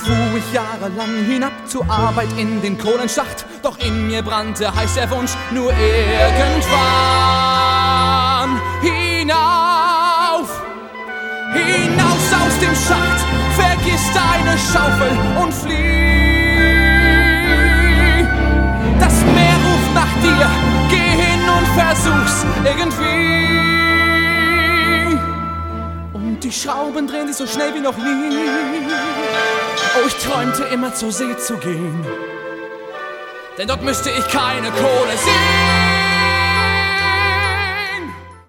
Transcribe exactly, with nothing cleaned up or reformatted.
fuhr ich jahrelang hinab zur Arbeit in den Kohlenschacht, doch in mir brannte heiß der Wunsch, nur irgendwann hinauf, hinaus aus dem Schacht, vergiss deine Schaufel und flieh. Das Meer ruft nach dir, geh hin und versuch's irgendwie. Und die Schrauben drehen sich so schnell wie noch nie. Oh, ich träumte immer zur See zu gehen, denn dort müsste ich keine Kohle sehen.